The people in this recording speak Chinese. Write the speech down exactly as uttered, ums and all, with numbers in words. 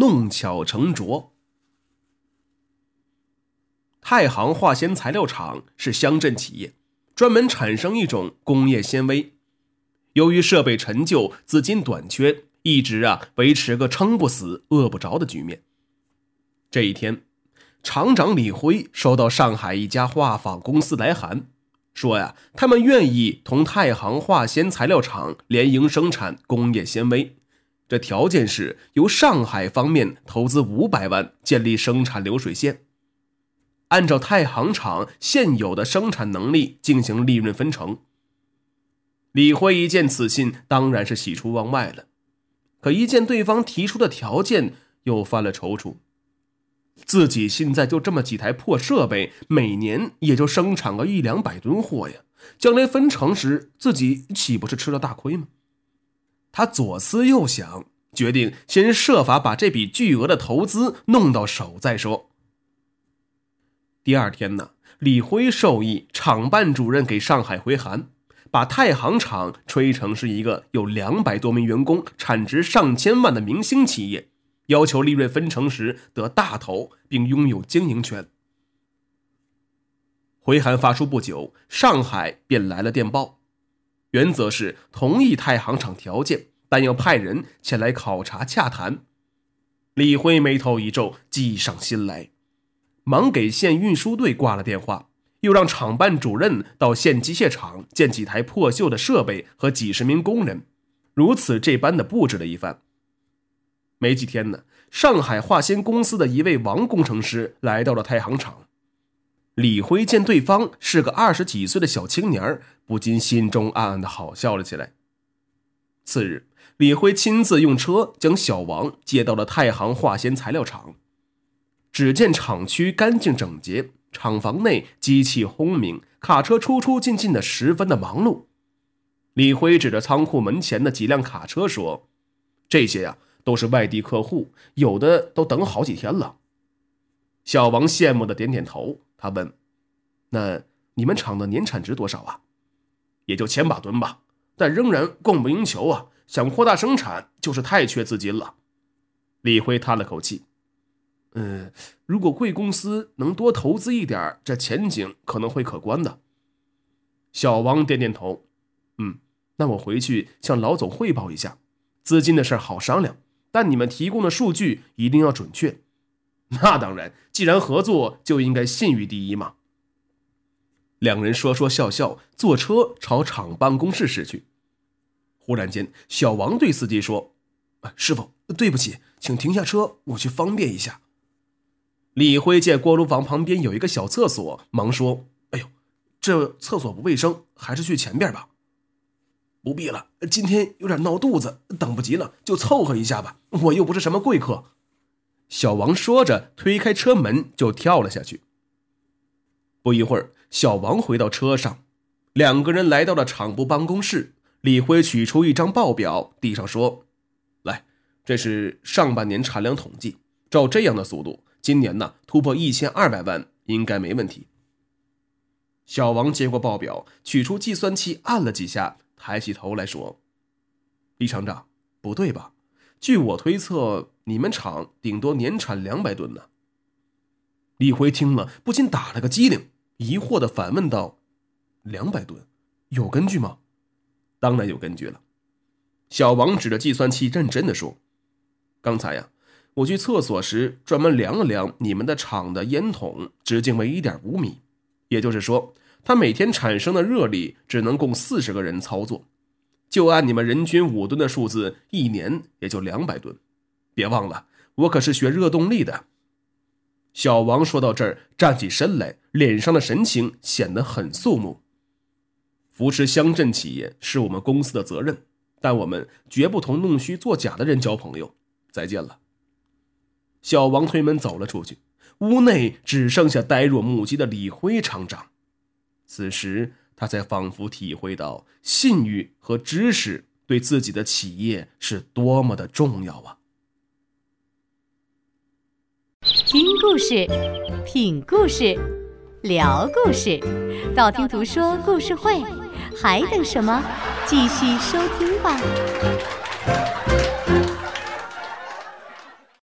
弄巧成拙。太行化纤材料厂是乡镇企业，专门产生一种工业纤维。由于设备陈旧，资金短缺，一直啊维持个撑不死饿不着的局面。这一天，厂长李辉收到上海一家化纺公司来函，说呀，他们愿意同太行化纤材料厂联营生产工业纤维，这条件是由上海方面投资五百万建立生产流水线，按照太行厂现有的生产能力进行利润分成。李辉一见此信，当然是喜出望外了，可一见对方提出的条件，又犯了踌躇。自己现在就这么几台破设备，每年也就生产个一两百吨货呀，将来分成时，自己岂不是吃了大亏吗？他左思右想，决定先设法把这笔巨额的投资弄到手再说。第二天呢，李辉授意厂办主任给上海回函，把太行厂吹成是一个有两百多名员工、产值上千万的明星企业，要求利润分成时得大头，并拥有经营权。回函发出不久，上海便来了电报，原则是同意太行厂条件，但要派人前来考察洽谈。李辉眉头一皱，计上心来，忙给县运输队挂了电话，又让厂办主任到县机械厂建几台破旧的设备和几十名工人，如此这般的布置了一番。没几天呢，上海化纤公司的一位王工程师来到了太行厂。李辉见对方是个二十几岁的小青年，不禁心中暗暗的好笑了起来。次日，李辉亲自用车将小王接到了太行化纤材料厂。只见厂区干净整洁，厂房内机器轰鸣，卡车出出进进的十分的忙碌。李辉指着仓库门前的几辆卡车说，这些呀、啊都是外地客户，有的都等好几天了。小王羡慕的点点头，他问，那你们厂的年产值多少啊？也就千把吨吧，但仍然供不应求啊，想扩大生产就是太缺资金了。李辉叹了口气，嗯，如果贵公司能多投资一点，这前景可能会可观的。小王点点头，嗯，那我回去向老总汇报一下，资金的事好商量，但你们提供的数据一定要准确。那当然，既然合作，就应该信誉第一嘛。两人说说笑笑，坐车朝厂办公室驶去。忽然间，小王对司机说，师傅，对不起，请停下车，我去方便一下。李辉见锅炉房旁边有一个小厕所，忙说，哎呦，这厕所不卫生，还是去前边吧。不必了，今天有点闹肚子，等不及了，就凑合一下吧，我又不是什么贵客。小王说着，推开车门就跳了下去。不一会儿，小王回到车上，两个人来到了厂部办公室。李辉取出一张报表，递上说，来，这是上半年产量统计，照这样的速度，今年呢突破一千二百万应该没问题。小王接过报表，取出计算器按了几下，抬起头来说，李厂长，不对吧？据我推测，你们厂顶多年产两百吨呢。李辉听了不禁打了个激灵，疑惑地反问道，两百吨有根据吗？当然有根据了。小王指着计算器认真地说，刚才呀，我去厕所时专门量了量你们的厂的烟筒，直径为 一点五米，也就是说它每天产生的热力只能供四十个人操作，就按你们人均五吨的数字，一年也就两百吨。别忘了，我可是学热动力的。小王说到这儿，站起身来，脸上的神情显得很肃穆。扶持乡镇企业是我们公司的责任，但我们绝不同弄虚作假的人交朋友。再见了。小王推门走了出去，屋内只剩下呆若木鸡的李辉厂长。此时他才仿佛体会到信誉和知识对自己的企业是多么的重要啊！ 听故事，品故事，聊故事，道听途说故事会，还等什么？继续收听吧。